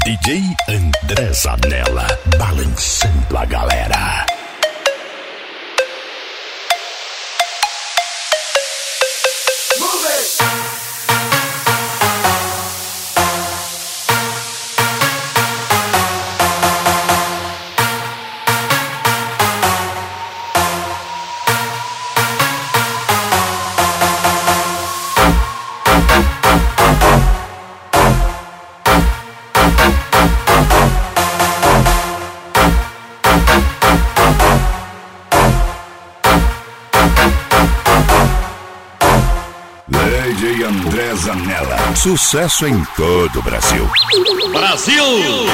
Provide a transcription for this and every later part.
DJ André Zanella, balançando a galera. DJ André Zanella, sucesso em todo o Brasil. Brasil!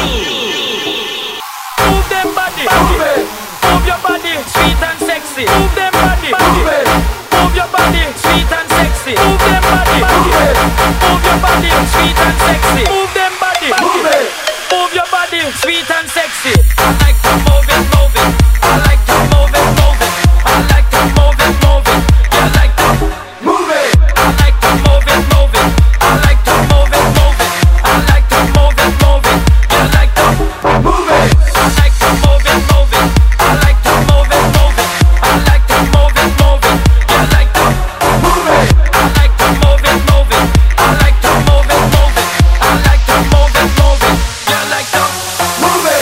Move them body, move it. Move your body, sweet and sexy. Move them body, move it. Move your body, sweet and sexy. Move them body, move it. Move your body, sweet and sexy. Move them body, move it. Move your body, sweet and sexy. I like to move it, move it. I like to move it, move it. I like to move it, move it. You like to move it. I like to move it, move it. I like to move it, move it. I like to move it, move it. You like to move it. I like to move it, move it. I like to move it, move it. I like to move it, move it. You like to move it. I like to move it, move it. I like to move it, move it. I like to move it, move it. You like to move it.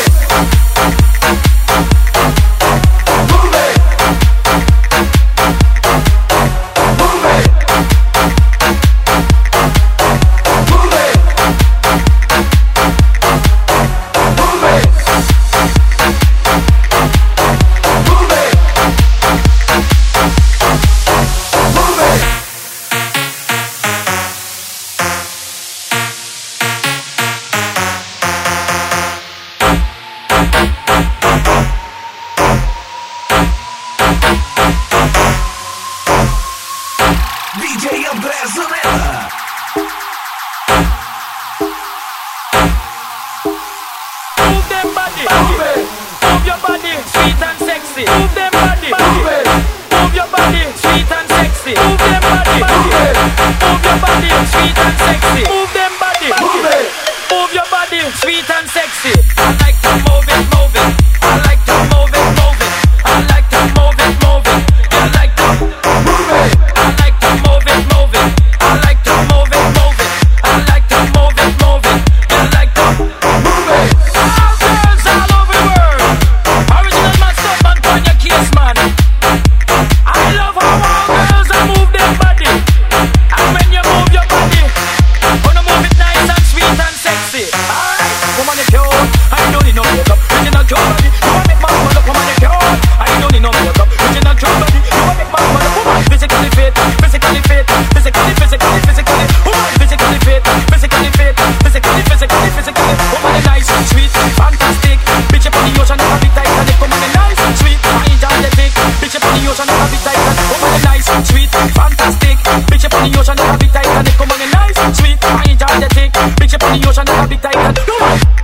Move it. Move it. DJ André Zanella. Move them body, move it. Move your body, sweet and sexy. Move them body, move it. Move your body, sweet and sexy. Move them body, move it. Move your body, sweet and sexy. Move them body, move it. Move your body, sweet and sexy. I like to move it, move it. I like to move it, move it. I like to move it, move it. You like to move it. I like to move it, move it. I like to move it, move it. I like to move it, move it. You like to move it. All girls all over the world. Original master man on your case, man. I love how all girls are move their body. And when you move your body, wanna move it nice and sweet and sexy. Alright, woman you cute, I don't need no makeup. Original cute body, you wanna make my mother. Woman you cute, I don't need no makeup. Original cute body, you wanna make my mother. Woman physically fit, physically fit, physically, physically, physically. Woman physically fit, physically fit, physically, physically, physically. Woman you nice, sweet, fantastic. Bitch up on the ocean, have a big Titanic. Woman you nice, sweet, energetic. Bitch up on the ocean, have a big Titanic. Woman you nice, sweet, fantastic. Bitch up on the ocean, have a big Titanic. Woman you nice, sweet, energetic. Bitch up on the ocean, have a big Titanic.